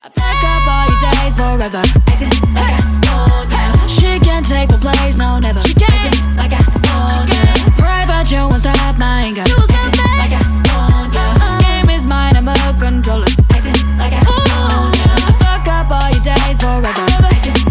I fuck up all your days forever. Acting like I told ya. She can't take my place, no never. She can't. Acting like I told ya. Pray but you won't stop my anger. You acting like I told ya. This game is mine, I'm a controller. Acting like I told ya. I fuck up all your days forever. Acting